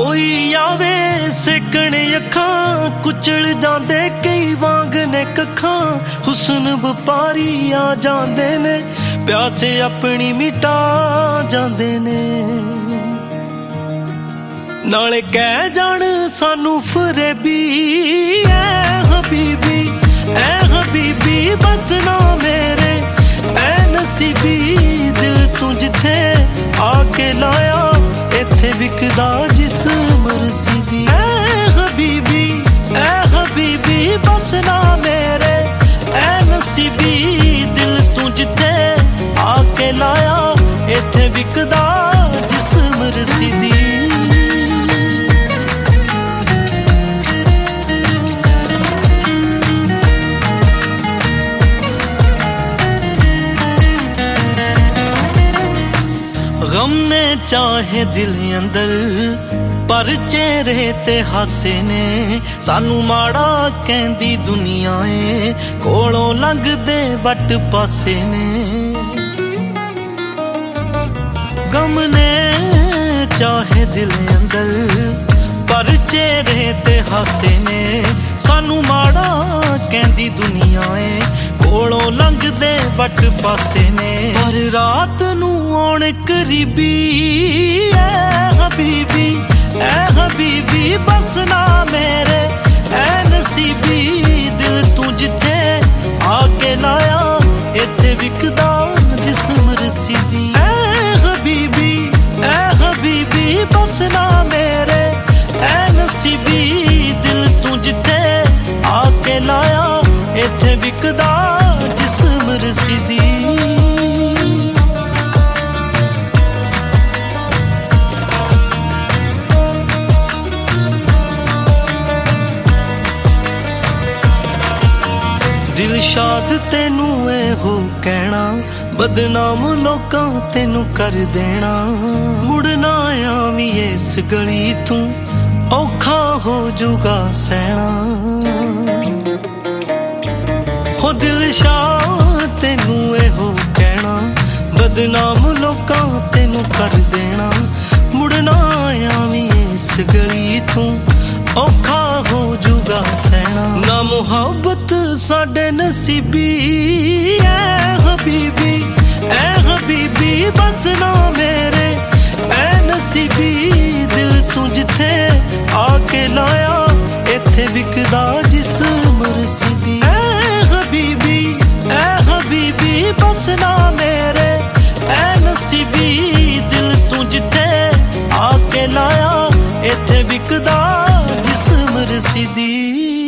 कोई आवे सेकने अखां कुचल जांदे कई वांग ने कखां हुस्न व्यापारी आ जांदे ने प्यासे अपनी मिटा जांदे ने नाले कह जान सानू फरेबी ऐ हबीबी बस ना मेरे ऐ नसीबी दिल तू जिथे आके लाया इत्थे विकदा जिस्म रसीदी ऐ हबीबी बस ना मेरे ऐ नसीबी दिल तू जिथे आके लाया इत्थे विकदा जिस्म रसीदी गम ने चाहे दिल अंदर पर चेहरे ते हासे ने सानू माड़ा कहंदी दुनिया ए कोलों लंघदे वट पासे ने गम ने चाहे दिल अंदर पर चेहरे ते हासे ने सानू माड़ा कहंदी दुनिया ए कोलों लंघदे वट पासे ने पर रात नू आउण करीबी ऐ हबीबी बस ना मेरे ऐ नसीबी दिल तू जिथे आके लाया इत्थे विकदा जिस्म रसीदी ऐ हबीबी बस ना मेरे ऐ नसीबी दिल तू जिथे आके लाया इत्थे विकदा जिस्म रसीदी दिलशाद तेनू हो कहना बदनाम लोकां तेनू कर देना मुड़ना आवी इस गली तू औखा हो जुगा सहना हो दिलशाद तेनू हो कहना बदनाम लोकां तेनू कर देना मुड़ना आवी इस गली तू औखा हो जुगा सहना ना मुहब्बत साडे नसीबी ऐ हबीबी बस ना मेरे ऐ नसीबी दिल तू जिथे आके लाया इत्थे विकदा जिस्म रसीदी ऐ हबीबी बस ना मेरे ऐ नसीबी दिल तू जिथे आके लाया इत्थे विकदा जिस्म रसीदी।